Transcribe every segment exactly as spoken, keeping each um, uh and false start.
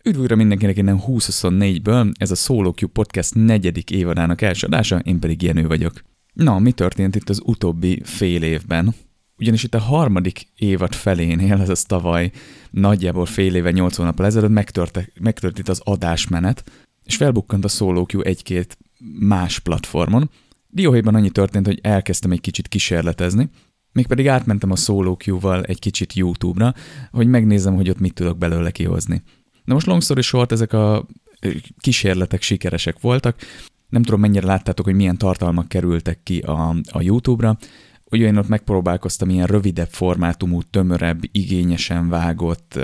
Üdv újra mindenkinek innen húsz huszonnégyből, ez a SoloQ Podcast negyedik évadának első adása, én pedig Jenő vagyok. Na, mi történt itt az utóbbi fél évben? Ugyanis itt a harmadik évad felénél, ez az tavaly nagyjából fél éve, nyolc hónappal ezelőtt megtört, megtört itt az adásmenet, és felbukkant a SoloQ egy-két más platformon. Dióhéjban annyi történt, hogy elkezdtem egy kicsit kísérletezni, mégpedig átmentem a SoloQ-val egy kicsit YouTube-ra, hogy megnézzem, hogy ott mit tudok belőle kihozni. Na most long story short, ezek a kísérletek sikeresek voltak. Nem tudom, mennyire láttátok, hogy milyen tartalmak kerültek ki a, a YouTube-ra. Ugye én ott megpróbálkoztam ilyen rövidebb formátumú, tömörebb, igényesen vágott,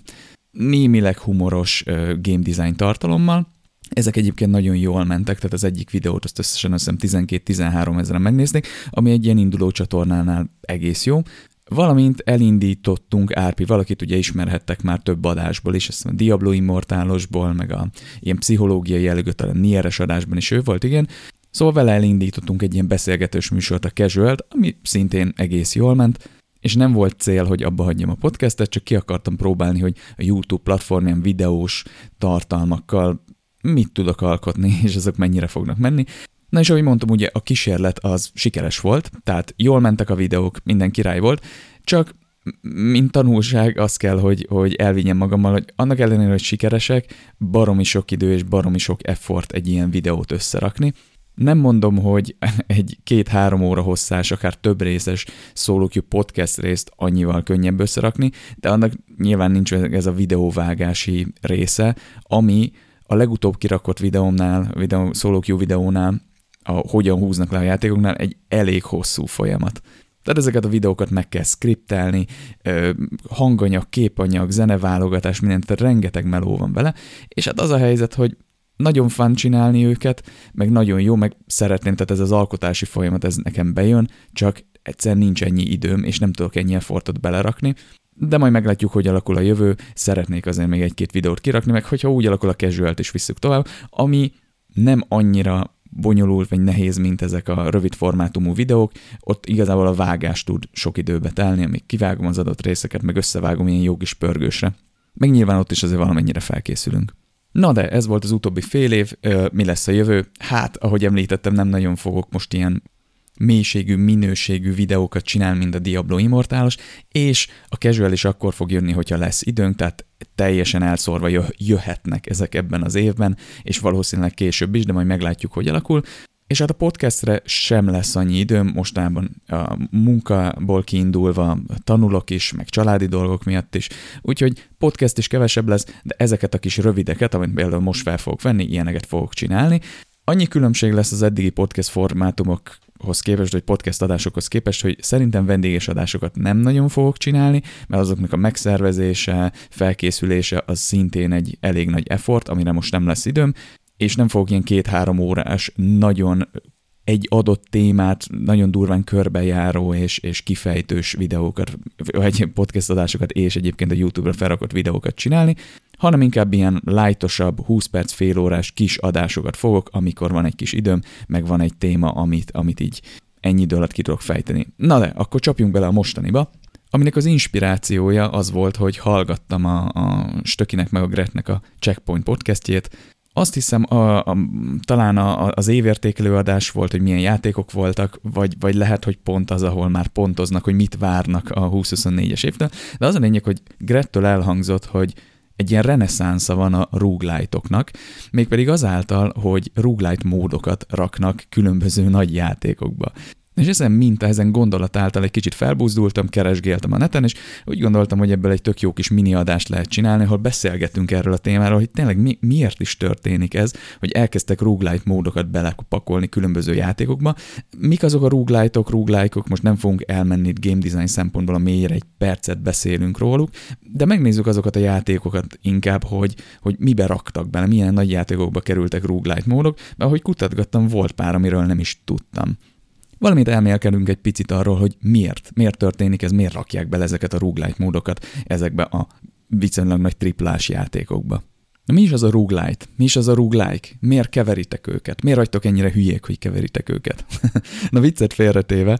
némileg humoros game design tartalommal. Ezek egyébként nagyon jól mentek, tehát az egyik videót azt összesen azt hiszem tizenkét-tizenhárom ezeren megnézték, ami egy ilyen induló csatornánál egész jó. Valamint elindítottunk Árpi, valakit ugye ismerhettek már több adásból is, azt a Diablo Immortalosból, meg a ilyen pszichológiai jellegű, talán Nieres adásban is ő volt, igen. Szóval vele elindítottunk egy ilyen beszélgetős műsort, a Casualt, ami szintén egész jól ment, és nem volt cél, hogy abba hagyjam a podcastet, csak ki akartam próbálni, hogy a YouTube platformján videós tartalmakkal mit tudok alkotni, és azok mennyire fognak menni. Na és ahogy mondtam, ugye a kísérlet az sikeres volt, tehát jól mentek a videók, minden király volt, csak mint tanulság az kell, hogy, hogy elvigyem magammal, hogy annak ellenére, hogy sikeresek, baromi sok idő és baromi sok effort egy ilyen videót összerakni. Nem mondom, hogy egy két-három óra hosszás, akár több részes SoloQ podcast részt annyival könnyebb összerakni, de annak nyilván nincs ez a videóvágási része, ami a legutóbb kirakott videómnál, videó, SoloQ videónál, a hogyan húznak le a játékoknál egy elég hosszú folyamat. Tehát ezeket a videókat meg kell skriptelni, hanganyag, képanyag, zeneválogatás, mindent, tehát rengeteg meló van vele, és hát az a helyzet, hogy nagyon fun csinálni őket, meg nagyon jó, meg szeretném, tehát ez az alkotási folyamat, ez nekem bejön, csak egyszer nincs ennyi időm, és nem tudok ennyi effortot belerakni, de majd meglátjuk, hogy alakul a jövő, szeretnék azért még egy-két videót kirakni, meg hogyha úgy alakul a Casualt is visszük tovább, ami nem annyira bonyolult vagy nehéz, mint ezek a rövid formátumú videók, ott igazából a vágás tud sok időbe telni, amíg kivágom az adott részeket, meg összevágom ilyen jó kis pörgősre. Meg nyilván ott is azért valamennyire felkészülünk. Na de ez volt az utóbbi fél év, mi lesz a jövő? Hát, ahogy említettem, nem nagyon fogok most ilyen mélységű, minőségű videókat csinálni, mint a Diablo Immortalos, és a Casual is akkor fog jönni, hogyha lesz időnk, tehát teljesen elszórva jöhetnek ezek ebben az évben, és valószínűleg később is, de majd meglátjuk, hogy alakul. És hát a podcastre sem lesz annyi időm, mostában a munkából kiindulva tanulok is, meg családi dolgok miatt is, úgyhogy podcast is kevesebb lesz, de ezeket a kis rövideket, amit például most fel fogok venni, ilyeneket fogok csinálni. Annyi különbség lesz az eddigi podcast formátumokhoz képest, vagy podcast adásokhoz képest, hogy szerintem vendéges adásokat nem nagyon fogok csinálni, mert azoknak a megszervezése, felkészülése az szintén egy elég nagy effort, amire most nem lesz időm, és nem fogok ilyen két-három órás, nagyon egy adott témát, nagyon durván körbejáró és, és kifejtős videókat, vagy podcast adásokat, és egyébként a YouTube-ra felrakott videókat csinálni, hanem inkább ilyen lightosabb, húsz perc, fél órás kis adásokat fogok, amikor van egy kis időm, meg van egy téma, amit, amit így ennyi idő alatt ki tudok fejteni. Na de, akkor csapjunk bele a mostaniba, aminek az inspirációja az volt, hogy hallgattam a, a Stökinek meg a Gretnek a Checkpoint podcastjét. Azt hiszem, a, a, talán a, az évértékelő adás volt, hogy milyen játékok voltak, vagy, vagy lehet, hogy pont az, ahol már pontoznak, hogy mit várnak a húsz huszonnégyes évtől. De az a lényeg, hogy Grettől elhangzott, hogy egy ilyen reneszánsza van a roguelite-oknak, mégpedig azáltal, hogy roguelite módokat raknak különböző nagy játékokba. És ezen minta, ezen gondolat által egy kicsit felbuzdultam, keresgéltem a neten, és úgy gondoltam, hogy ebből egy tök jó kis mini adást lehet csinálni, ahol beszélgetünk erről a témáról, hogy tényleg mi, miért is történik ez, hogy elkezdtek roguelite módokat belepakolni különböző játékokba. Mik azok a roguelite-ok, roguelike-ok, most nem fogunk elmenni itt game design szempontból a mélyre, egy percet beszélünk róluk, de megnézzük azokat a játékokat inkább, hogy, hogy mibe raktak bele, milyen nagy játékokba kerültek roguelite módok, mert ahogy kutatgattam, volt pár, amiről nem is tudtam. Valamint elmélkedünk egy picit arról, hogy miért, miért történik ez, miért rakják bele ezeket a roguelite módokat ezekbe a viszonylag nagy triplás játékokba. Na, mi is az a roguelite? Mi is az a roguelike? Miért keveritek őket? Miért vagytok ennyire hülyék, hogy keveritek őket? Na, viccet félretéve,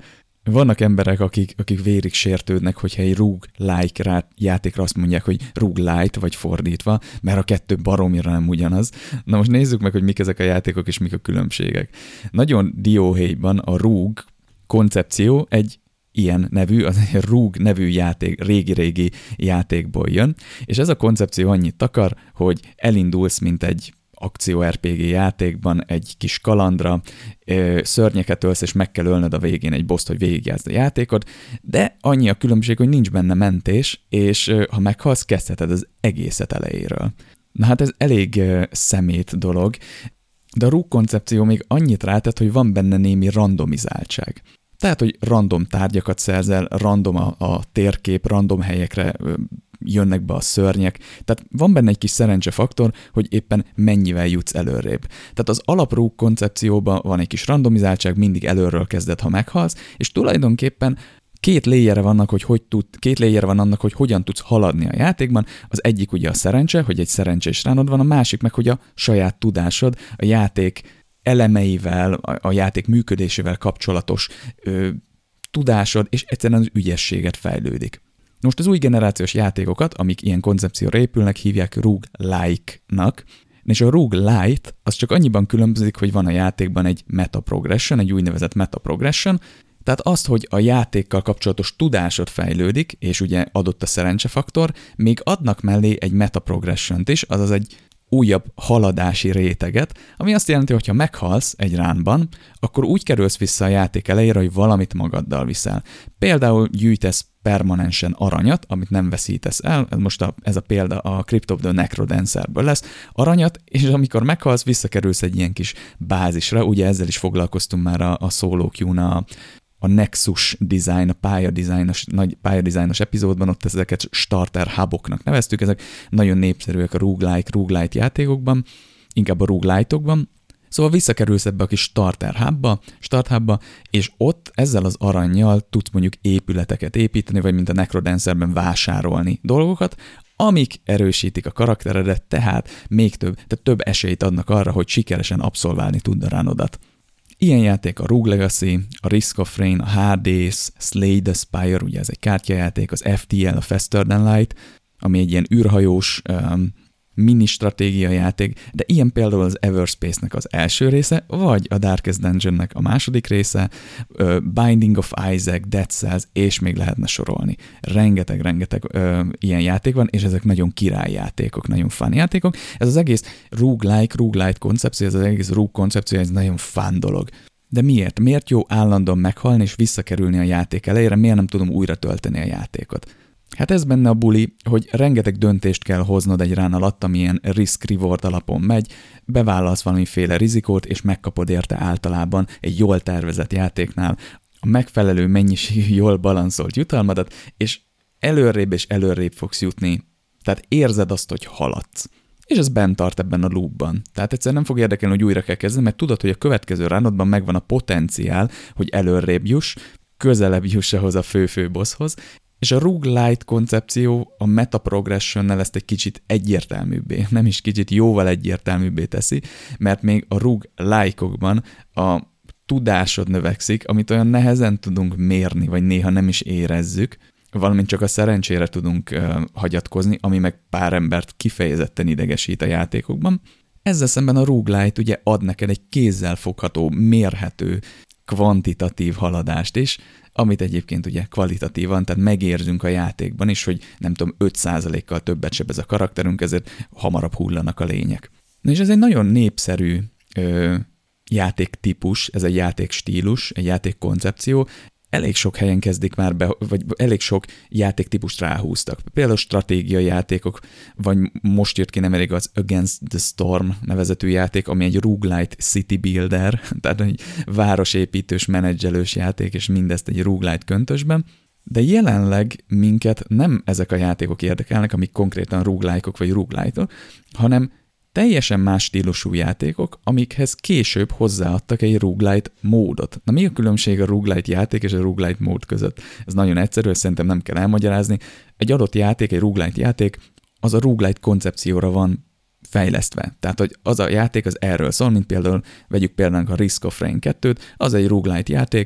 Vannak emberek, akik, akik vérig sértődnek, hogyha egy roguelike játékra azt mondják, hogy roguelite, vagy fordítva, mert a kettő baromira nem ugyanaz. Na most nézzük meg, hogy mik ezek a játékok, és mik a különbségek. Nagyon dióhéjban a rogue koncepció egy ilyen nevű, az egy rogue nevű játék, régi-régi játékból jön, és ez a koncepció annyit takar, hogy elindulsz, mint egy akció er pé gé játékban egy kis kalandra, szörnyeket ölsz, és meg kell ölnöd a végén egy boszt, hogy végigjátszd a játékot, de annyi a különbség, hogy nincs benne mentés, és ha meghalsz, kezdheted az egészet elejéről. Na hát ez elég szemét dolog, de a rogue koncepció még annyit rátett, hogy van benne némi randomizáltság. Tehát, hogy random tárgyakat szerzel, random a, a térkép, random helyekre jönnek be a szörnyek, tehát van benne egy kis szerencsefaktor, hogy éppen mennyivel jutsz előrébb. Tehát az alapró koncepcióban van egy kis randomizáltság, mindig előről kezded, ha meghalsz, és tulajdonképpen két léjere vannak, hogy hogy tud, két léjere van annak, hogy hogyan tudsz haladni a játékban. Az egyik ugye a szerencse, hogy egy szerencsés ránod van, a másik meg, hogy a saját tudásod, a játék elemeivel, a játék működésével kapcsolatos ö, tudásod, és egyszerűen az ügyességet fejlődik. Most az új generációs játékokat, amik ilyen koncepcióra épülnek, hívják roguelike-nak, és a roguelite az csak annyiban különbözik, hogy van a játékban egy meta progression, egy úgynevezett meta progression, tehát azt, hogy a játékkal kapcsolatos tudásod fejlődik, és ugye adott a szerencsefaktor, még adnak mellé egy meta progressiont is, azaz egy újabb haladási réteget, ami azt jelenti, hogy ha meghalsz egy ránban, akkor úgy kerülsz vissza a játék elejére, hogy valamit magaddal viszel. Például gyűjtesz permanensen aranyat, amit nem veszítesz el, most a, ez a példa a Crypt of the Necrodancerből lesz, aranyat, és amikor meghalsz, visszakerülsz egy ilyen kis bázisra, ugye ezzel is foglalkoztunk már a, a Solo Queue-n a a Nexus design, a pályadizájnos, nagy pályadizájnos epizódban, ott ezeket starter huboknak neveztük, ezek nagyon népszerűek a roguelike, roguelite játékokban, inkább a roguelite-okban. Szóval visszakerülsz ebbe a kis starter hubba, start hubba, és ott ezzel az arannyal tudsz mondjuk épületeket építeni, vagy mint a Necrodancerben vásárolni dolgokat, amik erősítik a karakteredet, tehát még több, tehát több esélyt adnak arra, hogy sikeresen abszolválni tudd a ránodat. Ilyen játék a Rogue Legacy, a Risk of Rain, a Hades, Slay the Spire, ugye ez egy kártyajáték, az ef té el, a Faster Than Light, ami egy ilyen űrhajós um, mini stratégia játék, de ilyen például az Everspace-nek az első része, vagy a Darkest Dungeon-nek a második része, uh, Binding of Isaac, Dead Cells, és még lehetne sorolni. Rengeteg-rengeteg uh, ilyen játék van, és ezek nagyon királyjátékok, nagyon fun játékok. Ez az egész roguelike, roguelite koncepció, ez az egész rogue koncepció, ez nagyon fun dolog. De miért? Miért jó állandóan meghalni és visszakerülni a játék elejére? Miért nem tudom újra tölteni a játékot? Hát ez benne a buli, hogy rengeteg döntést kell hoznod egy rán alatt, ami ilyen risk-reward alapon megy, bevállalsz valamiféle rizikót, és megkapod érte általában egy jól tervezett játéknál a megfelelő mennyiségű, jól balanszolt jutalmadat, és előrébb és előrébb fogsz jutni. Tehát érzed azt, hogy haladsz. És ez bent tart ebben a loopban. Tehát egyszerűen nem fog érdekelni, hogy újra kell kezdeni, mert tudod, hogy a következő ránodban megvan a potenciál, hogy előrébb juss, közelebb juss ahhoz a fő-fő bosshoz, és a roguelite koncepció a meta progressionnel ezt egy kicsit egyértelműbbé, nem is kicsit, jóval egyértelműbbé teszi, mert még a roguelike-okban a tudásod növekszik, amit olyan nehezen tudunk mérni, vagy néha nem is érezzük, valamint csak a szerencsére tudunk uh, hagyatkozni, ami meg pár embert kifejezetten idegesít a játékokban. Ezzel szemben a roguelite ugye ad neked egy kézzelfogható, mérhető, kvantitatív haladást is, amit egyébként ugye kvalitatívan, tehát megérzünk a játékban is, hogy nem tudom, öt százalékkal többet sebez a karakterünk, ezért hamarabb hullanak a lények. Na és ez egy nagyon népszerű ö, játéktípus, ez egy játékstílus, egy játékkoncepció, elég sok helyen kezdik már be, vagy elég sok játéktípust ráhúztak. Például stratégiai játékok, vagy most jött ki nemrég az Against the Storm nevezetű játék, ami egy roguelite city builder, tehát egy városépítős, menedzselős játék, és mindezt egy roguelite köntösben. De jelenleg minket nem ezek a játékok érdekelnek, amik konkrétan roguelike-ok vagy roguelite-ok, hanem teljesen más stílusú játékok, amikhez később hozzáadtak egy roguelite módot. Na mi a különbség a roguelite játék és a roguelite mód között? Ez nagyon egyszerű, szerintem nem kell elmagyarázni. Egy adott játék, egy roguelite játék, az a roguelite koncepcióra van fejlesztve. Tehát, hogy az a játék az erről szól, mint például, vegyük például a Risk of Rain kettőt, az egy roguelite játék,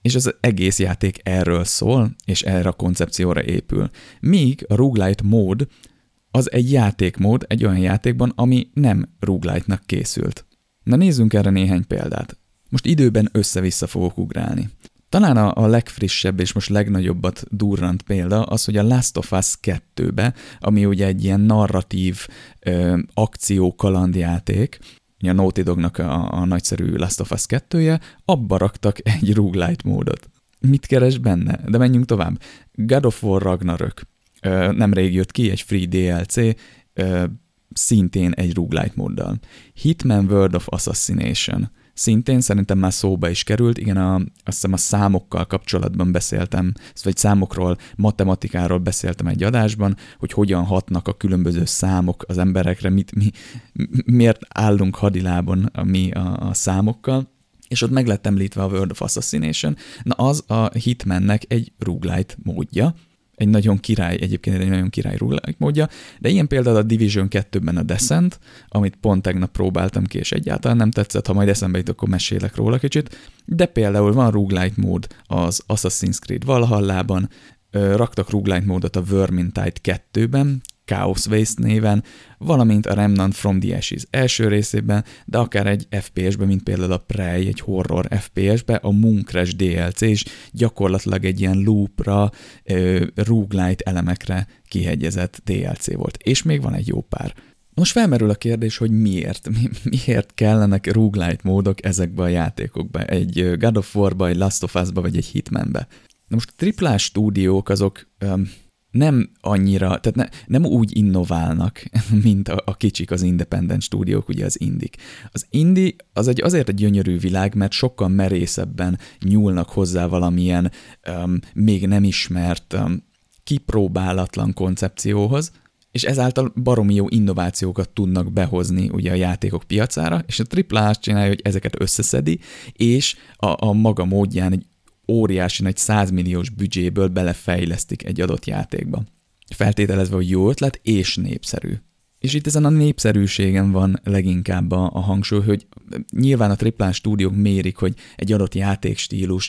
És az egész játék erről szól, és erre a koncepcióra épül. Míg a roguelite mód az egy játékmód egy olyan játékban, ami nem roguelite-nak készült. Na nézzünk erre néhány példát. Most időben össze-vissza fogok ugrálni. Talán a, a legfrissebb és most legnagyobbat durrant példa az, hogy a Last of Us kettőbe, ami ugye egy ilyen narratív ö, akció kalandjáték, a Naughty Dognak a, a nagyszerű Last of Us kettője, abba raktak egy roguelite módot. Mit keres benne? De menjünk tovább. God of War Ragnarök. Ö, nemrég jött ki egy free dé el cé, ö, szintén egy roguelite móddal. Hitman World of Assassination. Szintén szerintem már szóba is került, igen, a, azt hiszem a számokkal kapcsolatban beszéltem, vagy számokról, matematikáról beszéltem egy adásban, hogy hogyan hatnak a különböző számok az emberekre, mit, mi, miért állunk hadilában a, mi a, a számokkal, és ott meg lett említve a World of Assassination. Na az a Hitmannek egy roguelite módja, egy nagyon király, egyébként egy nagyon király roguelike módja, de ilyen például a Division kettőben a Descent, amit pont tegnap próbáltam ki, és egyáltalán nem tetszett, ha majd eszembe jut, akkor mesélek róla kicsit, de például van roguelite mód az Assassin's Creed Valhallában, raktak roguelite módot a Vermintide kettőben, Chaos Waste néven, valamint a Remnant from the Ashes első részében, de akár egy ef pé es-ben, mint például a Prey, egy horror ef pé es-be, a Moon Crash dé el cé is gyakorlatilag egy ilyen loopra, uh, roguelite elemekre kihegyezett dé el cé volt. És még van egy jó pár. Most felmerül a kérdés, hogy miért? Mi, miért kellenek roguelite módok ezekbe a játékokba? Egy God of War-ba, egy Last of Us-ba, vagy egy Hitmanbe? Na most a triplás stúdiók azok... Um, nem annyira, tehát ne, nem úgy innoválnak, mint a, a kicsik, az independent stúdiók, ugye az indik. Az indie az egy azért egy gyönyörű világ, mert sokkal merészebben nyúlnak hozzá valamilyen um, még nem ismert, um, kipróbálatlan koncepcióhoz, és ezáltal baromi jó innovációkat tudnak behozni ugye a játékok piacára, és a tripla azt csinálja, hogy ezeket összeszedi, és a, a maga módján egy óriási nagy százmilliós büdzséből belefejlesztik egy adott játékba. Feltételezve, hogy jó ötlet és népszerű. És itt ezen a népszerűségen van leginkább a, a hangsúly, hogy nyilván a triplás stúdiók mérik, hogy egy adott játékstílus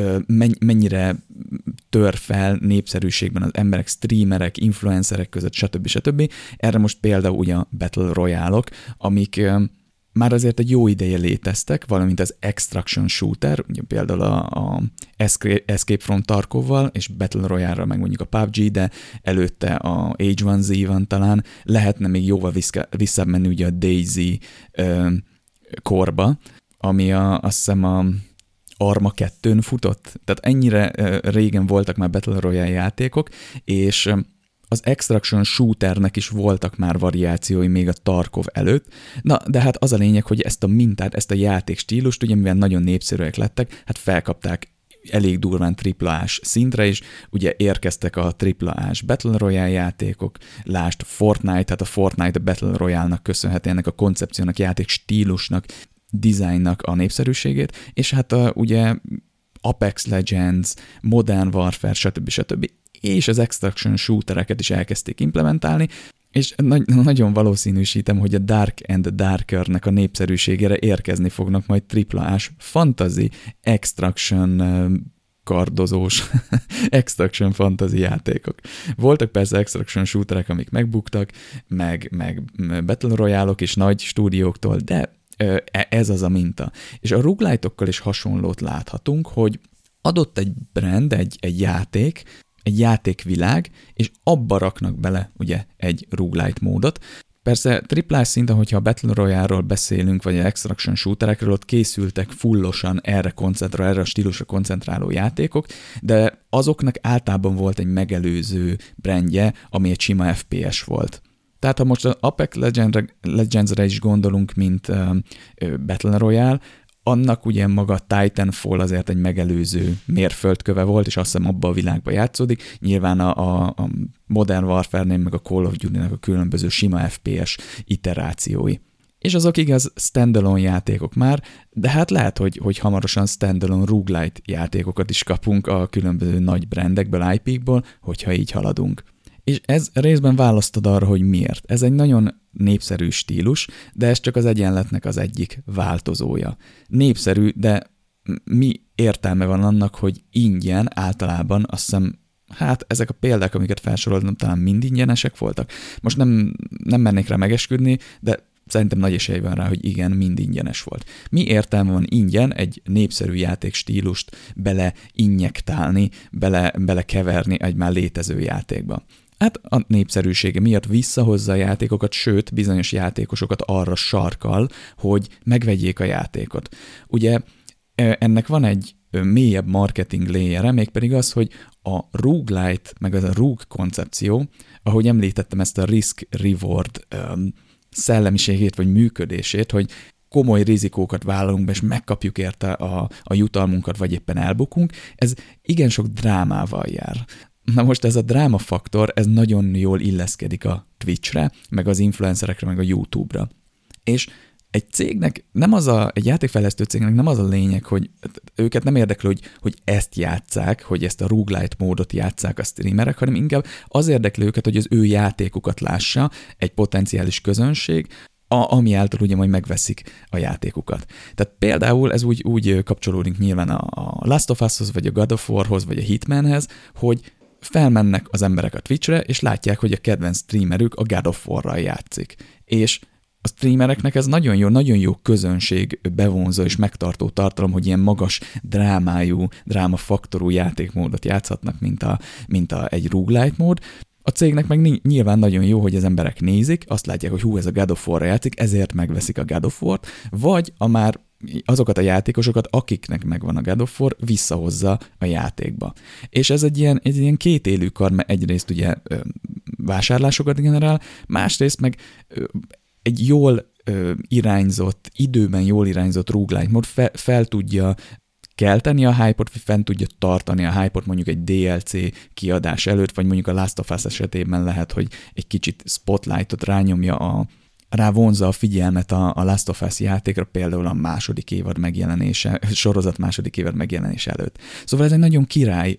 mennyire tör fel népszerűségben az emberek, streamerek, influencerek között, stb. stb. Erre most például ugye a Battle Royale-ok, amik már azért egy jó ideje léteztek, valamint az Extraction Shooter, ugye például a, a Escape from Tarkovval, és Battle Royale-ra meg mondjuk a pé u bé gé, de előtte a há egy zé van talán, lehetne még jóval visszább menni ugye a DayZ ö, korba, ami a, azt hiszem a Arma kettőn futott, tehát ennyire ö, régen voltak már Battle Royale játékok, és az Extraction Shooternek is voltak már variációi még a Tarkov előtt, na de hát az a lényeg, hogy ezt a mintát, ezt a játékstílust, ugye mivel nagyon népszerűek lettek, hát felkapták elég durván triplás szintre is, ugye érkeztek a triplás Battle Royale játékok, lásd Fortnite, tehát a Fortnite a Battle Royale-nak köszönheti ennek a koncepciónak, játékstílusnak, designnak a népszerűségét, és hát a, ugye Apex Legends, Modern Warfare, stb. stb. És az Extraction Shootereket is elkezdték implementálni, és nagy, nagyon valószínűsítem, hogy a Dark and Darkernek a népszerűségére érkezni fognak majd triplás fantasy Extraction kardozós Extraction fantasy játékok. Voltak persze Extraction Shooterek, amik megbuktak, meg, meg Battle Royale-ok is nagy stúdióktól, de ez az a minta. És a roguelite-okkal is hasonlót láthatunk, hogy adott egy brand, egy, egy játék, egy játékvilág, és abba raknak bele ugye egy roguelite módot. Persze triplás szinten, hogyha a Battle Royale-ról beszélünk, vagy a Extraction Shooterekről, ott készültek fullosan erre koncentráló, erre a stílusra koncentráló játékok, de azoknak általában volt egy megelőző brandje, ami egy sima ef pé es volt. Tehát ha most az Apex Legends-re is gondolunk, mint uh, Battle Royale, annak ugye maga Titanfall azért egy megelőző mérföldköve volt, és azt hiszem abban a világban játszódik. Nyilván a, a, a Modern Warfare-nél, meg a Call of Duty-nek a különböző sima ef pé es iterációi. És azok igaz standalone játékok már, de hát lehet, hogy, hogy hamarosan standalone roguelite játékokat is kapunk a különböző nagy brandekből, i pé-kból, hogyha így haladunk. És ez részben választod arra, hogy miért. Ez egy nagyon népszerű stílus, de ez csak az egyenletnek az egyik változója. Népszerű, de mi értelme van annak, hogy ingyen általában azt hiszem, hát ezek a példák, amiket felsoroltam, talán mind ingyenesek voltak. Most nem, nem mennék rá megesküdni, de szerintem nagy esély van rá, hogy igen, mind ingyenes volt. Mi értelme van ingyen egy népszerű játékstílust bele injektálni, bele, bele keverni egy már létező játékba? Hát a népszerűsége miatt visszahozza a játékokat, sőt, bizonyos játékosokat arra sarkal, hogy megvegyék a játékot. Ugye ennek van egy mélyebb marketing layere, mégpedig az, hogy a roguelite, meg az a rogue koncepció, ahogy említettem ezt a risk-reward um, szellemiségét vagy működését, hogy komoly rizikókat vállalunk be, és megkapjuk érte a, a jutalmunkat, vagy éppen elbukunk, ez igen sok drámával jár. Na most ez a drámafaktor, ez nagyon jól illeszkedik a Twitchre, meg az influencerekre, meg a YouTube-ra. És egy cégnek nem az a, egy játékfejlesztő cégnek nem az a lényeg, hogy őket nem érdekel, hogy, hogy ezt játsszák, hogy ezt a roguelite módot játsszák a streamerek, hanem inkább az érdekli őket, hogy az ő játékukat lássa egy potenciális közönség, a, ami által ugye majd megveszik a játékukat. Tehát például ez úgy, úgy kapcsolódik nyilván a, a Last of Us-hoz, vagy a God of War-hoz, vagy a Hitmanhez, hogy felmennek az emberek a Twitchre, és látják, hogy a kedvenc streamerük a God of War-ral játszik. És a streamereknek ez nagyon jó, nagyon jó közönség bevonzó és megtartó tartalom, hogy ilyen magas drámájú, drámafaktorú játékmódot játszhatnak, mint, a, mint a, egy roguelite mód. A cégnek meg nyilván nagyon jó, hogy az emberek nézik, azt látják, hogy hú, ez a God of War-ra játszik, ezért megveszik a God of War-t, vagy a már azokat a játékosokat, akiknek megvan a God of War, visszahozza a játékba. És ez egy ilyen, egy ilyen kétélű kar, mert egyrészt ugye vásárlásokat generál, másrészt meg egy jól irányzott, időben jól irányzott roguelite mód fel, fel tudja kelteni a hype-ot, vagy fent tudja tartani a hype-ot mondjuk egy dé el cé kiadás előtt, vagy mondjuk a Last of Us esetében lehet, hogy egy kicsit spotlightot rányomja a rá vonzza a figyelmet a, a Last of Us játékra, például a második évad megjelenése, sorozat második évad megjelenése előtt. Szóval ez egy nagyon király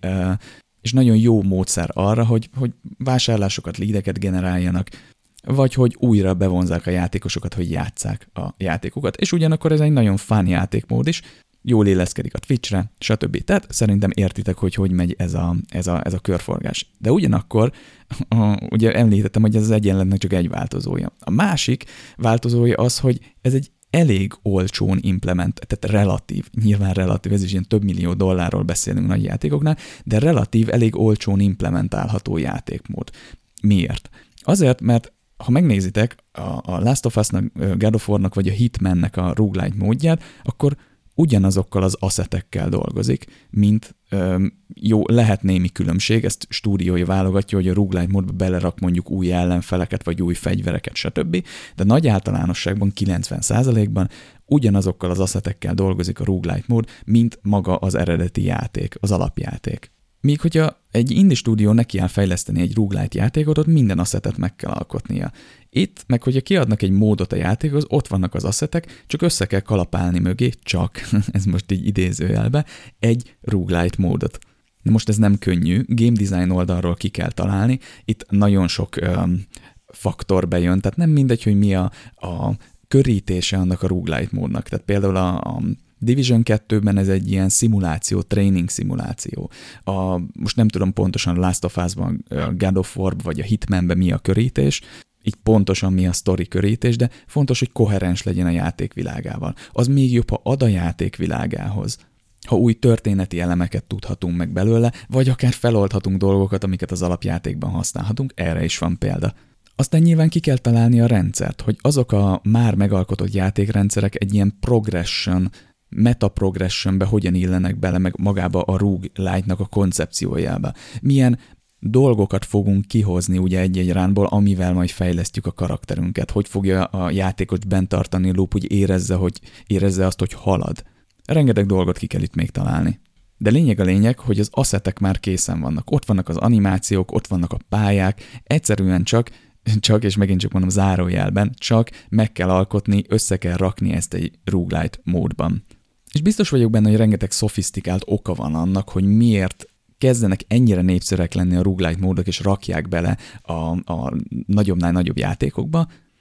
és nagyon jó módszer arra, hogy, hogy vásárlásokat, leadeket generáljanak, vagy hogy újra bevonzák a játékosokat, hogy játsszák a játékokat. És ugyanakkor ez egy nagyon fun játékmód is, jól illeszkedik a Twitchre, stb. Tehát szerintem értitek, hogy hogy megy ez a, ez a, ez a körforgás. De ugyanakkor, a, ugye említettem, hogy ez az egyenletnek csak egy változója. A másik változója az, hogy ez egy elég olcsón implement, tehát relatív, nyilván relatív, ez is ilyen több millió dollárról beszélünk nagy játékoknál, de relatív, elég olcsón implementálható játékmód. Miért? Azért, mert ha megnézitek a, a Last of Us-nak, God of War-nak vagy a Hitman-nek a roguelite módját, akkor ugyanazokkal az asszetekkel dolgozik, mint öm, jó, lehet némi különbség, ezt stúdiója válogatja, hogy a roguelite módba belerak mondjuk új ellenfeleket, vagy új fegyvereket, stb. De nagy általánosságban kilencven százalékban ugyanazokkal az asszetekkel dolgozik a roguelite mód, mint maga az eredeti játék, az alapjáték. Míg hogyha egy indie stúdió nekiáll fejleszteni egy roguelite játékot, ott minden asszetet meg kell alkotnia. Itt, meg hogyha kiadnak egy módot a játékhoz, ott vannak az asszetek, csak össze kell kalapálni mögé, csak, ez most így idézőjelbe, egy roguelite módot. De most ez nem könnyű, game design oldalról ki kell találni, itt nagyon sok um, faktor bejön, tehát nem mindegy, hogy mi a, a körítése annak a roguelite módnak. Tehát például a, a Division kettőben ez egy ilyen szimuláció, training szimuláció. A, most nem tudom pontosan a Last of Us-ban, a God of War vagy a Hitmanben mi a körítés, így pontosan mi a sztori körítés, de fontos, hogy koherens legyen a játék világával. Az még jobb, ha ad a játék világához. Ha új történeti elemeket tudhatunk meg belőle, vagy akár feloldhatunk dolgokat, amiket az alapjátékban használhatunk, erre is van példa. Aztán nyilván ki kell találni a rendszert, hogy azok a már megalkotott játékrendszerek egy ilyen progression, meta progressionbe hogyan illenek bele meg magába a roguelite-nak a koncepciójába. Milyen dolgokat fogunk kihozni ugye egy-egy ránból, amivel majd fejlesztjük a karakterünket. Hogy fogja a játékos bent tartani a loop, hogy érezze, hogy érezze azt, hogy halad. Rengeteg dolgot ki kell itt még találni. De lényeg a lényeg, hogy az asszetek már készen vannak. Ott vannak az animációk, ott vannak a pályák, egyszerűen csak, csak és megint csak mondom zárójelben, csak meg kell alkotni, össze kell rakni ezt egy roguelite módban. És biztos vagyok benne, hogy rengeteg szofisztikált oka van annak, hogy miért kezdenek ennyire népszerűek lenni a roguelite módok, és rakják bele a, a nagyobbnál nagyobb játékokba.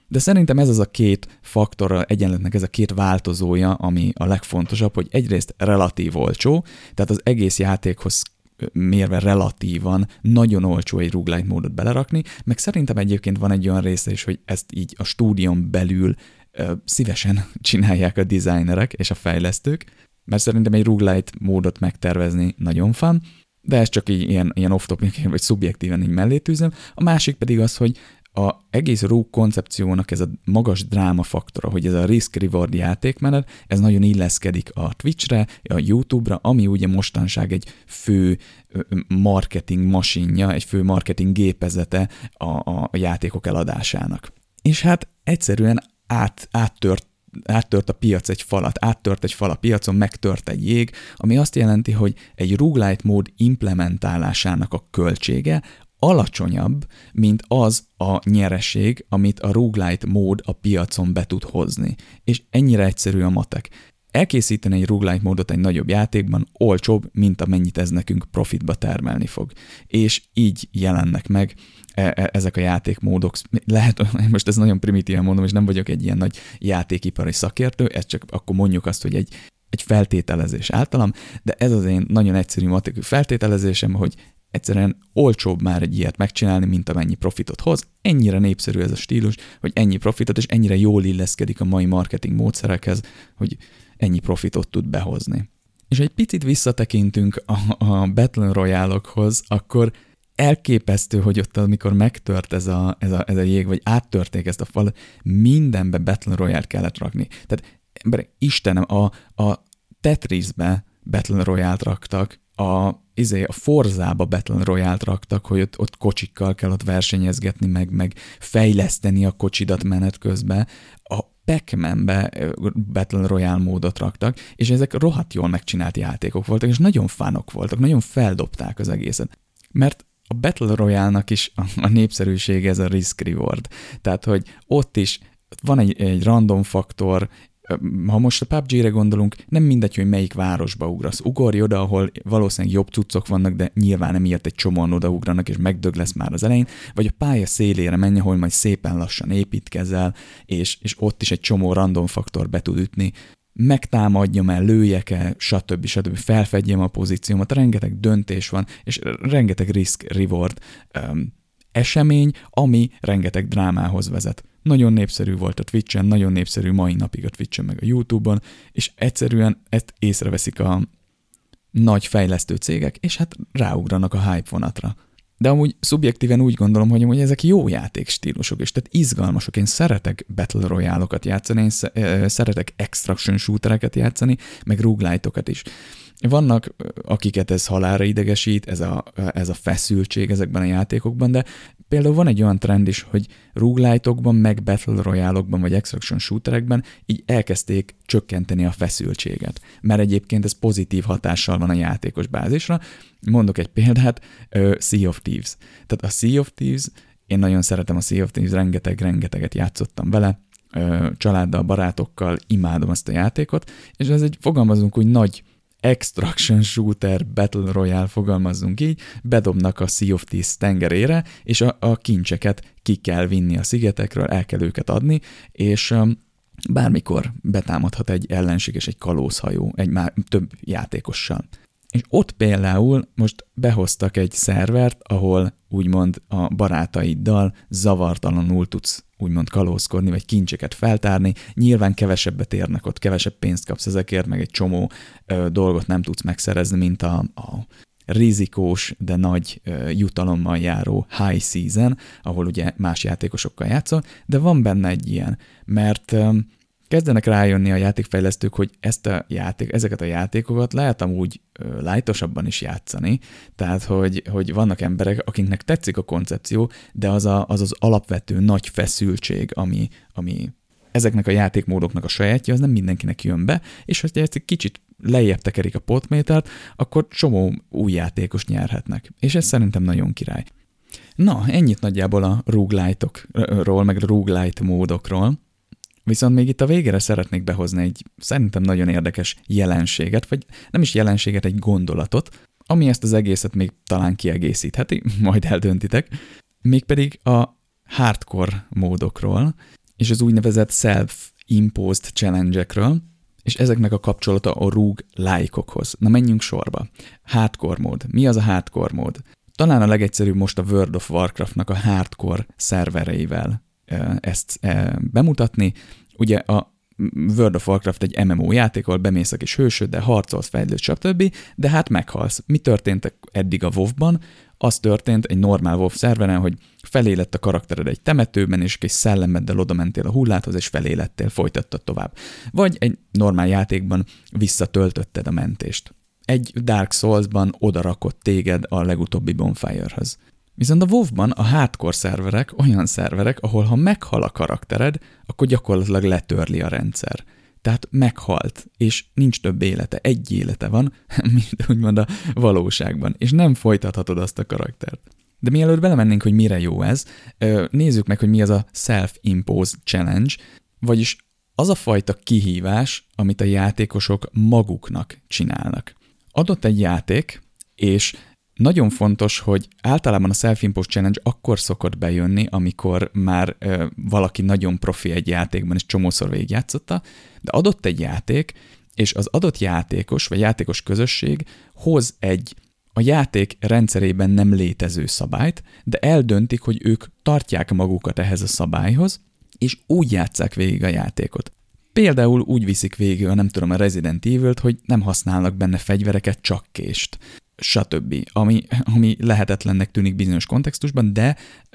De szerintem ez az a két faktor, egyenletnek ez a két változója, ami a legfontosabb, hogy egyrészt relatív olcsó, tehát az egész játékhoz mérve relatívan nagyon olcsó egy roguelite módot belerakni, meg szerintem egyébként van egy olyan része is, hogy ezt így a stúdión belül ö, szívesen csinálják a designerek és a fejlesztők, mert szerintem egy roguelite módot megtervezni nagyon fun, de ez csak így ilyen, ilyen off-topic, vagy szubjektíven így mellé tűzöm. A másik pedig az, hogy a egész rogue koncepciónak ez a magas dráma faktora, hogy ez a risk-reward játékmenet, ez nagyon illeszkedik a Twitchre, a YouTube-ra, ami ugye mostanság egy fő marketing masinja, egy fő marketing gépezete a, a, a játékok eladásának. És hát egyszerűen át, áttört áttört a piac egy falat, áttört egy fal a piacon, megtört egy jég, ami azt jelenti, hogy egy roguelite mód implementálásának a költsége alacsonyabb, mint az a nyereség, amit a roguelite mód a piacon be tud hozni. És ennyire egyszerű a matek. Elkészíteni egy roguelite módot egy nagyobb játékban olcsóbb, mint amennyit ez nekünk profitba termelni fog. És így jelennek meg ezek a játékmódok. Lehet, most ez nagyon primitíven mondom, és nem vagyok egy ilyen nagy játékipari szakértő, ez csak akkor mondjuk azt, hogy egy, egy feltételezés általam, de ez az én nagyon egyszerű matekű feltételezésem, hogy egyszerűen olcsóbb már egy ilyet megcsinálni, mint amennyi profitot hoz. Ennyire népszerű ez a stílus, hogy ennyi profitot, és ennyire jól illeszkedik a mai marketing módszerekhez, hogy ennyi profitot tud behozni. És egy picit visszatekintünk a, a Battle Royale-okhoz, akkor elképesztő, hogy ott, amikor megtört ez a, ez a, ez a jég, vagy áttörték ezt a falat, mindenbe Battle Royale-t kellett rakni. Tehát, emberek, Istenem, a, a Tetrisbe Battle Royale-t raktak, a, izé, a Forzába Battle Royale-t raktak, hogy ott, ott kocsikkal kell ott versenyezgetni, meg, meg fejleszteni a kocsidat menet közben. A Pac-Man-be Battle Royale módot raktak, és ezek rohadt jól megcsinált játékok voltak, és nagyon fánok voltak, nagyon feldobták az egészet. Mert a Battle Royale-nak is a, a népszerűsége ez a risk-reward. Tehát, hogy ott is van egy, egy random faktor, ha most a pé u bé gé-re gondolunk, nem mindegy, hogy melyik városba ugrasz. Ugorj oda, ahol valószínűleg jobb cuccok vannak, de nyilván emiatt egy csomóan odaugranak, és megdög lesz már az elején, vagy a pálya szélére menj, ahol majd szépen lassan építkezel, és, és ott is egy csomó random faktor be tud ütni, megtámadjam el, lőjek-e, stb. stb. Felfedjem a pozíciómat, rengeteg döntés van, és rengeteg risk-reward um, esemény, ami rengeteg drámához vezet. Nagyon népszerű volt a Twitchen, nagyon népszerű mai napig a Twitchen meg a YouTube-on, és egyszerűen ezt észreveszik a nagy fejlesztő cégek, és hát ráugranak a hype vonatra. De amúgy szubjektíven úgy gondolom, hogy, hogy ezek jó játékstílusok, és tehát izgalmasok. Én szeretek Battle Royale-okat játszani, én szeretek extraction shootereket játszani, meg roguelite-okat is. Vannak, akiket ez halálra idegesít, ez a, ez a feszültség ezekben a játékokban, de például van egy olyan trend is, hogy roguelite-okban, meg Battle Royale-okban, vagy extraction shooterekben így elkezdték csökkenteni a feszültséget, mert egyébként ez pozitív hatással van a játékos bázisra. Mondok egy példát, Sea of Thieves. Tehát a Sea of Thieves, én nagyon szeretem a Sea of Thieves, rengeteg-rengeteget játszottam vele, családdal, barátokkal, imádom azt a játékot, és ez egy, fogalmazunk úgy, nagy extraction shooter, Battle Royale, fogalmazzunk így, bedobnak a Sea of Thieves tengerére, és a, a kincseket ki kell vinni a szigetekről, el kell őket adni, és um, bármikor betámadhat egy ellenség és egy kalózhajó, egy már több játékossal. És ott például most behoztak egy szervert, ahol úgymond a barátaiddal zavartalanul tudsz úgymond kalózkodni, vagy kincseket feltárni. Nyilván kevesebbet érnek ott, kevesebb pénzt kapsz ezekért, meg egy csomó ö, dolgot nem tudsz megszerezni, mint a, a rizikós, de nagy ö, jutalommal járó high season, ahol ugye más játékosokkal játszol, de van benne egy ilyen, mert ö, kezdenek rájönni a játékfejlesztők, hogy ezt a játék, ezeket a játékokat lehet amúgy light-osabban is játszani, tehát hogy, hogy vannak emberek, akiknek tetszik a koncepció, de az a, az, az alapvető nagy feszültség, ami, ami ezeknek a játékmódoknak a sajátja, az nem mindenkinek jön be, és ha ezt egy kicsit lejjebb tekerik a potmétert, akkor csomó új játékos nyerhetnek. És ez szerintem nagyon király. Na, ennyit nagyjából a roguelite-okról, meg a roguelite módokról. Viszont még itt a végére szeretnék behozni egy szerintem nagyon érdekes jelenséget, vagy nem is jelenséget, egy gondolatot, ami ezt az egészet még talán kiegészítheti, majd eldöntitek, mégpedig a hardcore módokról, és az úgynevezett self-imposed challenge-ekről, és ezeknek a kapcsolata a roguelike-okhoz. Na menjünk sorba. Hardcore mód. Mi az a hardcore mód? Talán a legegyszerűbb most a World of Warcraftnak a hardcore szervereivel ezt bemutatni. Ugye a World of Warcraft egy em em o játék, ahol bemész a kis hősöddel, harcolsz, fejlődsz, stb., de hát meghalsz. Mi történt eddig a WoW-ban? Az történt egy normál WoW szerveren, hogy felé lett a karaktered egy temetőben, és egy szellemeddel oda mentél a hulláthoz, és felé lettél, folytattad tovább. Vagy egy normál játékban visszatöltötted a mentést. Egy Dark Souls-ban odarakott téged a legutóbbi Bonfire-höz. Viszont a WoW-ban a hardcore szerverek olyan szerverek, ahol ha meghal a karaktered, akkor gyakorlatilag letörli a rendszer. Tehát meghalt, és nincs több élete, egy élete van, mint úgymond a valóságban, és nem folytathatod azt a karaktert. De mielőtt belemennénk, hogy mire jó ez, nézzük meg, hogy mi az a self-imposed challenge, vagyis az a fajta kihívás, amit a játékosok maguknak csinálnak. Adott egy játék, és nagyon fontos, hogy általában a self-imposed challenge akkor szokott bejönni, amikor már ö, valaki nagyon profi egy játékban, és csomószor végigjátszotta, de adott egy játék, és az adott játékos, vagy játékos közösség hoz egy a játék rendszerében nem létező szabályt, de eldöntik, hogy ők tartják magukat ehhez a szabályhoz, és úgy játsszák végig a játékot. Például úgy viszik végig, ha nem tudom, a Resident Evil-t, hogy nem használnak benne fegyvereket, csak kést, stb. Ami, ami lehetetlennek tűnik bizonyos kontextusban, de,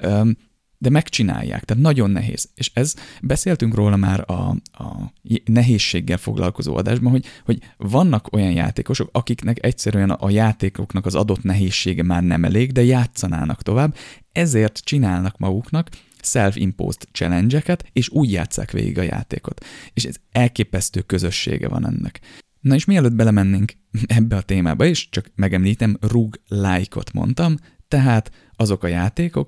de megcsinálják, tehát nagyon nehéz. És ez, beszéltünk róla már a, a nehézséggel foglalkozó adásban, hogy, hogy vannak olyan játékosok, akiknek egyszerűen a játékoknak az adott nehézsége már nem elég, de játszanának tovább, ezért csinálnak maguknak self-imposed challenge-eket, és úgy játsszák végig a játékot. És ez elképesztő közössége van ennek. Na és mielőtt belemennénk ebbe a témába is, csak megemlítem, roguelike-ot mondtam, tehát azok a játékok,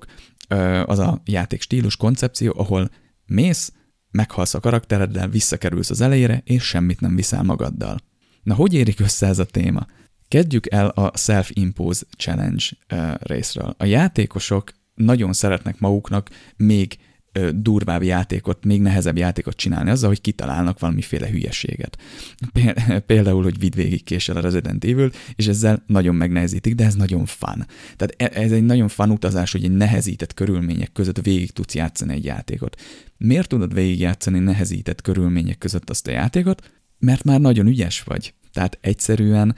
az a játékstílus, koncepció, ahol mész, meghalsz a karaktereddel, visszakerülsz az elejére, és semmit nem viszel magaddal. Na, hogy érik össze ez a téma? Kezdjük el a self-imposed challenge részről. A játékosok nagyon szeretnek maguknak még durvább játékot, még nehezebb játékot csinálni azzal, hogy kitalálnak valamiféle hülyeséget. Például, hogy vidd végig késsel a Resident Evil, és ezzel nagyon megnehezítik, de ez nagyon fun. Tehát ez egy nagyon fun utazás, hogy egy nehezített körülmények között végig tudsz játszani egy játékot. Miért tudod végigjátszani nehezített körülmények között azt a játékot? Mert már nagyon ügyes vagy. Tehát egyszerűen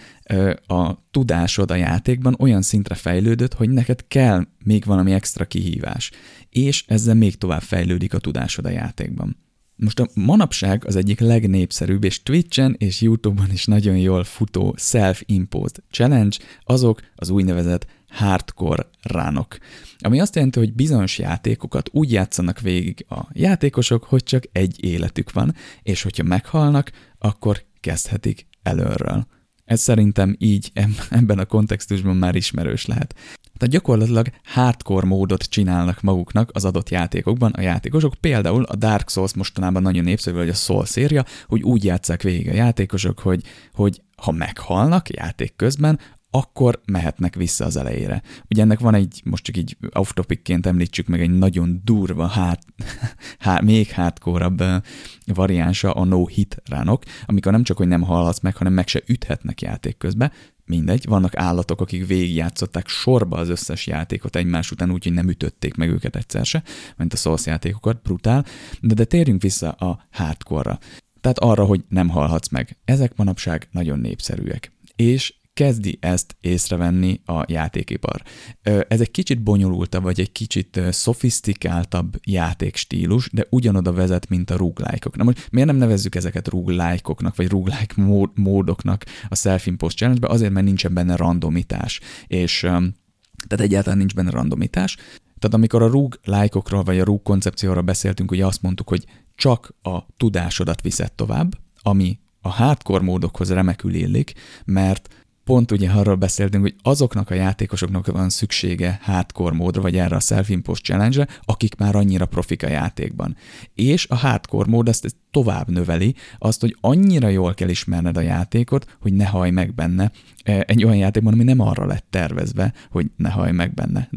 a tudásod a játékban olyan szintre fejlődött, hogy neked kell még valami extra kihívás, és ezzel még tovább fejlődik a tudásod a játékban. Most a manapság az egyik legnépszerűbb, és Twitchen és YouTube-on is nagyon jól futó self-imposed challenge, azok az úgynevezett hardcore runok. Ami azt jelenti, hogy bizonyos játékokat úgy játszanak végig a játékosok, hogy csak egy életük van, és hogyha meghalnak, akkor kezdhetik előről. Ez szerintem így ebben a kontextusban már ismerős lehet. Tehát gyakorlatilag hardcore módot csinálnak maguknak az adott játékokban a játékosok, például a Dark Souls mostanában nagyon népszerű, vagy a Soul széria, hogy úgy játsszák végig a játékosok, hogy, hogy ha meghalnak játék közben, akkor mehetnek vissza az elejére. Ugye ennek van egy, most csak így off-topicként említsük meg egy nagyon durva, hát, hát, még hardcore-abb variánsa a no-hit runok, amikor nem csak, hogy nem halhatsz meg, hanem meg se üthetnek játék közben. Mindegy, vannak állatok, akik végigjátszották sorba az összes játékot egymás után, úgyhogy nem ütötték meg őket egyszer se, mint a Souls játékokat, brutál. De, de térjünk vissza a hardcore-ra. Tehát arra, hogy nem halhatsz meg. Ezek manapság nagyon népszerűek. És kezdi ezt észrevenni a játékipar. Ez egy kicsit bonyolultabb, vagy egy kicsit szofisztikáltabb játékstílus, de ugyanoda vezet, mint a roguelike-ok. Na most miért nem nevezzük ezeket roguelike-oknak, vagy roguelike mód, módoknak a self-imposed challenge-be? Azért, mert nincsen benne randomitás, és tehát egyáltalán nincs benne randomitás. Tehát amikor a roguelike-okról, vagy a rogue koncepcióról beszéltünk, ugye azt mondtuk, hogy csak a tudásodat viszed tovább, ami a hardcore módokhoz remekül illik, mert pont ugye arról beszéltünk, hogy azoknak a játékosoknak van szüksége hardcore módra, vagy erre a self-imposed challenge-re, akik már annyira profik a játékban. És a hardcore mód ezt tovább növeli, azt, hogy annyira jól kell ismerned a játékot, hogy ne hallj meg benne. Egy olyan játékban, ami nem arra lett tervezve, hogy ne hallj meg benne. De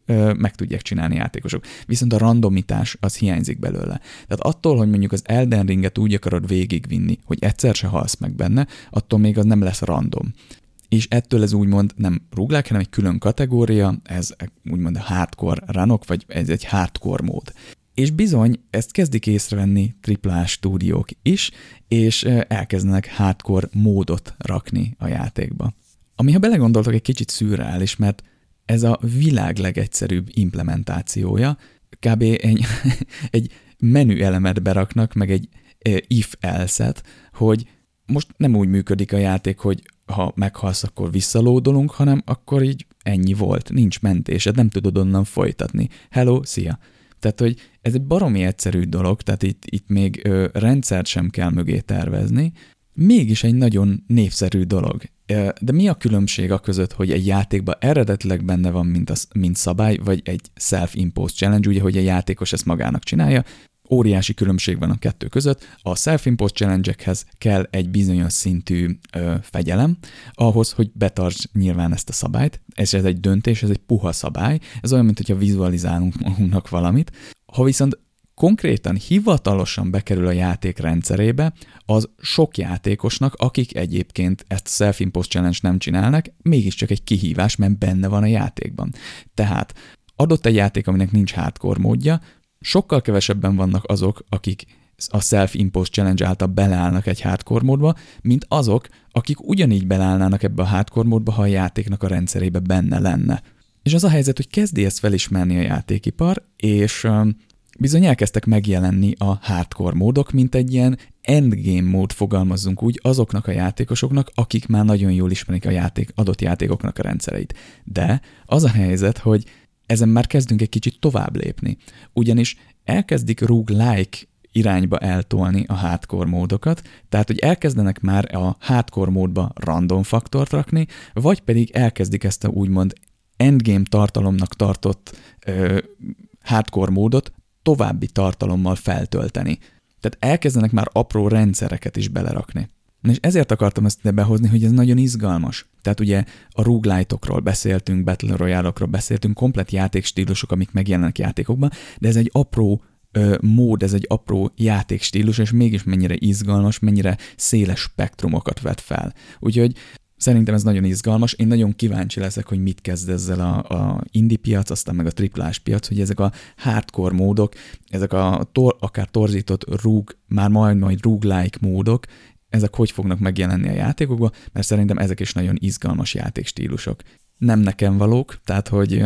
ö, meg tudják csinálni játékosok. Viszont a randomitás az hiányzik belőle. Tehát attól, hogy mondjuk az Elden Ringet úgy akarod végigvinni, hogy egyszer se halsz meg benne, attól még az nem lesz random. És ettől ez úgymond nem roguelike, hanem egy külön kategória, ez úgymond a hardcore runok, vagy ez egy hardcore mód. És bizony, ezt kezdik észrevenni á á á stúdiók is, és elkezdenek hardcore módot rakni a játékba. Ami, ha belegondoltok, egy kicsit szürreális, mert ez a világ legegyszerűbb implementációja, kb. egy, egy menü elemet beraknak, meg egy if-else-et, hogy most nem úgy működik a játék, hogy ha meghalsz, akkor visszalódolunk, hanem akkor így ennyi volt, nincs mentésed, nem tudod onnan folytatni. Hello, szia! Tehát, hogy ez egy baromi egyszerű dolog, tehát itt, itt még ö, rendszert sem kell mögé tervezni, mégis egy nagyon népszerű dolog. De mi a különbség a között, hogy egy játékban eredetileg benne van, mint, a, mint szabály, vagy egy self-imposed challenge, ugye, hogy a játékos ezt magának csinálja? Óriási különbség van a kettő között. A self-imposed challenge-ekhez kell egy bizonyos szintű ö, fegyelem, ahhoz, hogy betarts nyilván ezt a szabályt. Ez, ez egy döntés, ez egy puha szabály. Ez olyan, mint hogyha vizualizálunk magunknak valamit. Ha viszont konkrétan, hivatalosan bekerül a játék rendszerébe, az sok játékosnak, akik egyébként ezt a self-imposed challenge nem csinálnak, mégiscsak egy kihívás, mert benne van a játékban. Tehát adott egy játék, aminek nincs hardcore módja, sokkal kevesebben vannak azok, akik a self-imposed challenge által beleállnak egy hardcore módba, mint azok, akik ugyanígy beleállnának ebbe a hardcore módba, ha a játéknak a rendszerébe benne lenne. És az a helyzet, hogy kezdi ezt felismerni a játékipar, és bizony elkezdtek megjelenni a hardcore módok, mint egy ilyen endgame mód, fogalmazzunk úgy, azoknak a játékosoknak, akik már nagyon jól ismerik a játék, adott játékoknak a rendszereit. De az a helyzet, hogy ezen már kezdünk egy kicsit tovább lépni. Ugyanis elkezdik roguelike irányba eltolni a hardcore módokat, tehát hogy elkezdenek már a hardcore módba random faktort rakni, vagy pedig elkezdik ezt a úgymond endgame tartalomnak tartott ö, hardcore módot további tartalommal feltölteni. Tehát elkezdenek már apró rendszereket is belerakni. És ezért akartam ezt ide behozni, hogy ez nagyon izgalmas. Tehát ugye a roguelite-okról beszéltünk, Battle Royale-okról beszéltünk, komplett játékstílusok, amik megjelennek játékokban, de ez egy apró ö, mód, ez egy apró játékstílus, és mégis mennyire izgalmas, mennyire széles spektrumokat vet fel. Úgyhogy szerintem ez nagyon izgalmas, én nagyon kíváncsi leszek, hogy mit kezd ezzel a, a indie piac, aztán meg a á á á piac, hogy ezek a hardcore módok, ezek a tor, akár torzított rug, már majd majd roguelike módok, ezek hogy fognak megjelenni a játékokba, mert szerintem ezek is nagyon izgalmas játékstílusok. Nem nekem valók, tehát hogy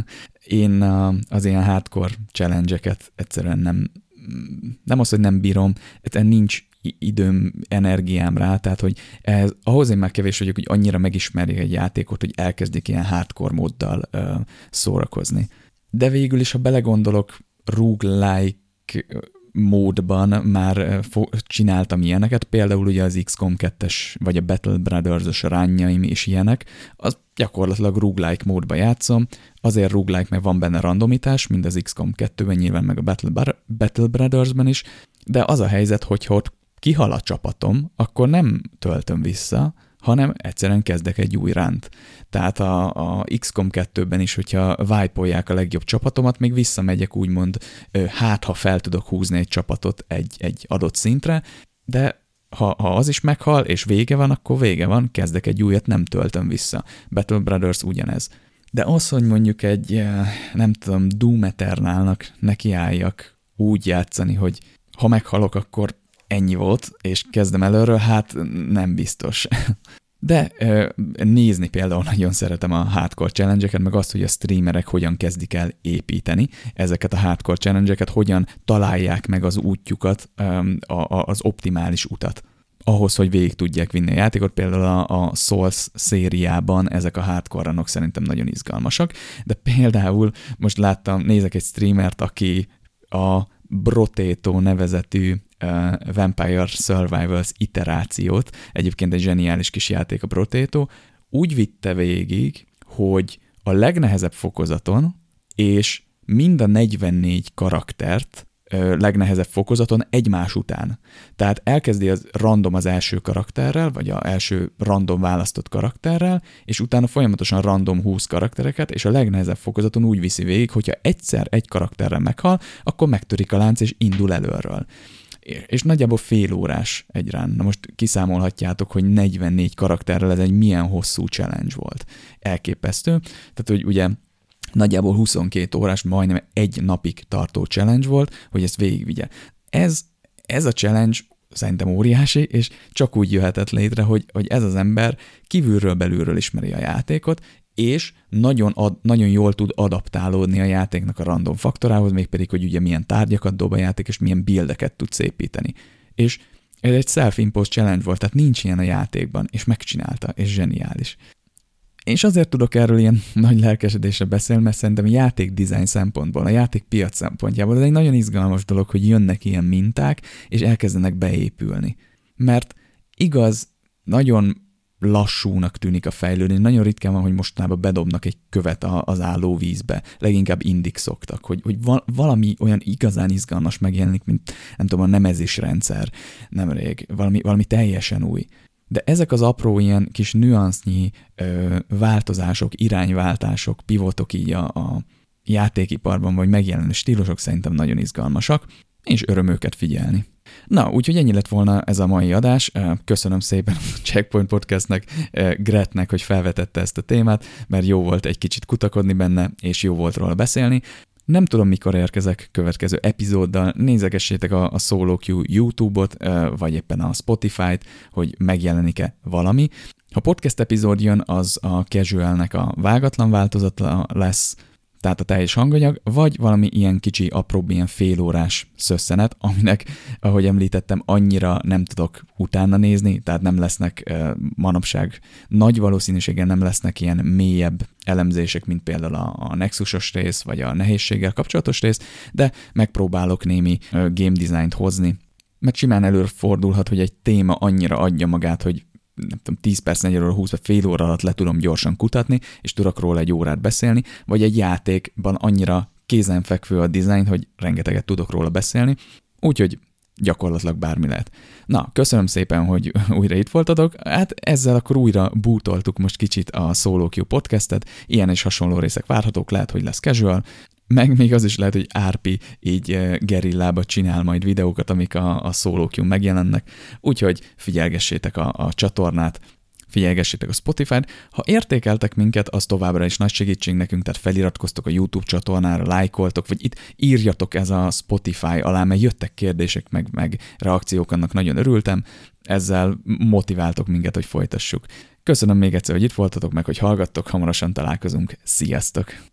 én az ilyen hardcore challenge-eket egyszerűen nem, nem az, hogy nem bírom, egyszerűen nincs időm, energiám rá, tehát hogy ehhez, ahhoz én már kevés vagyok, hogy annyira megismerjek egy játékot, hogy elkezdik ilyen hardcore móddal uh, szórakozni. De végül is, ha belegondolok, roguelike módban már csináltam ilyeneket, például ugye az iksz kom kettes vagy a Battle Brothers-os ránjaim is ilyenek, az gyakorlatilag roguelike módba játszom, azért roguelike, mert van benne randomitás, mind az iksz kom kettőben, nyilván meg a Battle, Bar- Battle Brothers-ben is, de az a helyzet, hogyha ott kihal a csapatom, akkor nem töltöm vissza, hanem egyszerűen kezdek egy új ránt. Tehát a, a iksz kom kettőben is, hogyha wipe-olják a legjobb csapatomat, még visszamegyek úgymond, hát ha fel tudok húzni egy csapatot egy, egy adott szintre, de ha, ha az is meghal, és vége van, akkor vége van, kezdek egy újat, nem töltöm vissza. Battle Brothers ugyanez. De az, hogy mondjuk egy, nem tudom, Doom Eternalnak nekiálljak úgy játszani, hogy ha meghalok, akkor ennyi volt, és kezdem előről, hát nem biztos. De nézni például nagyon szeretem a hardcore challenge-eket, meg azt, hogy a streamerek hogyan kezdik el építeni ezeket a hardcore challenge-eket, hogyan találják meg az útjukat, az optimális utat ahhoz, hogy végig tudják vinni a játékot. Például a, a Souls szériában ezek a hardcore runok szerintem nagyon izgalmasak, de például most láttam, nézek egy streamert, aki a Brotato nevezetű uh, Vampire Survivors iterációt, egyébként egy zseniális kis játék a Brotato, úgy vitte végig, hogy a legnehezebb fokozaton, és mind a negyvennégy karaktert ö, legnehezebb fokozaton egymás után. Tehát elkezdi az random az első karakterrel, vagy az első random választott karakterrel, és utána folyamatosan random húsz karaktereket, és a legnehezebb fokozaton úgy viszi végig, hogyha egyszer egy karakterrel meghal, akkor megtörik a lánc, és indul előről. És nagyjából fél órás egy run. Na most kiszámolhatjátok, hogy negyvennégy karakterrel ez egy milyen hosszú challenge volt. Elképesztő. Tehát, hogy ugye nagyjából huszonkét órás, majdnem egy napig tartó challenge volt, hogy ezt végigvigye. Ez, ez a challenge szerintem óriási, és csak úgy jöhetett létre, hogy, hogy ez az ember kívülről belülről ismeri a játékot, és nagyon, ad, nagyon jól tud adaptálódni a játéknak a random faktorához, mégpedig, hogy ugye milyen tárgyakat dob a játék, és milyen buildeket tud szépíteni. És ez egy self-imposed challenge volt, tehát nincs ilyen a játékban, és megcsinálta, és zseniális. És azért tudok erről ilyen nagy lelkesedésre beszélni, mert szerintem a játékdesign szempontból, a játékpiac szempontjából ez egy nagyon izgalmas dolog, hogy jönnek ilyen minták, és elkezdenek beépülni. Mert igaz, nagyon lassúnak tűnik a fejlődés. Nagyon ritkán van, hogy mostanában bedobnak egy követ az állóvízbe. Leginkább indik szoktak, hogy, hogy valami olyan igazán izgalmas megjelenik, mint nem tudom, a nemezésrendszer nemrég. Valami, valami teljesen új. De ezek az apró ilyen kis nüansznyi ö, változások, irányváltások, pivotok így a, a játékiparban, vagy megjelenő stílusok szerintem nagyon izgalmasak, és öröm őket figyelni. Na, úgyhogy ennyi lett volna ez a mai adás. Köszönöm szépen a Checkpoint Podcastnek, Gretnek, hogy felvetette ezt a témát, mert jó volt egy kicsit kutakodni benne, és jó volt róla beszélni. Nem tudom, mikor érkezek következő epizóddal, nézegessétek a, a Solo Queue YouTube-ot, vagy éppen a Spotify-t, hogy megjelenik-e valami. Ha podcast epizód jön, az a Casualnek a vágatlan változata lesz, tehát a teljes hanganyag, vagy valami ilyen kicsi, apróbb, ilyen félórás szösszenet, aminek, ahogy említettem, annyira nem tudok utána nézni, tehát nem lesznek manapság, nagy valószínűséggel nem lesznek ilyen mélyebb elemzések, mint például a, a Nexusos rész, vagy a nehézséggel kapcsolatos rész, de megpróbálok némi game designt hozni, mert simán előfordulhat, hogy egy téma annyira adja magát, hogy nem tudom, tíz perc, negyven óra, húsz vagy fél óra alatt le tudom gyorsan kutatni, és tudok róla egy órát beszélni, vagy egy játékban annyira kézenfekvő a design, hogy rengeteget tudok róla beszélni, úgyhogy gyakorlatilag bármi lehet. Na, köszönöm szépen, hogy újra itt voltatok, hát ezzel akkor újra bútoltuk most kicsit a Solo Queue podcastet, ilyen és hasonló részek várhatók, lehet, hogy lesz casual, meg még az is lehet, hogy Árpi így gerillába csinál majd videókat, amik a, a Solo Queue megjelennek, úgyhogy figyelgessétek a, a csatornát, figyelgessétek a Spotify-t. Ha értékeltek minket, az továbbra is nagy segítség nekünk, tehát feliratkoztok a YouTube csatornára, lájkoltok, vagy itt írjatok ez a Spotify alá, mert jöttek kérdések, meg, meg reakciók, annak nagyon örültem, ezzel motiváltok minket, hogy folytassuk. Köszönöm még egyszer, hogy itt voltatok, meg hogy hallgattok, hamarosan találkozunk. Sziasztok!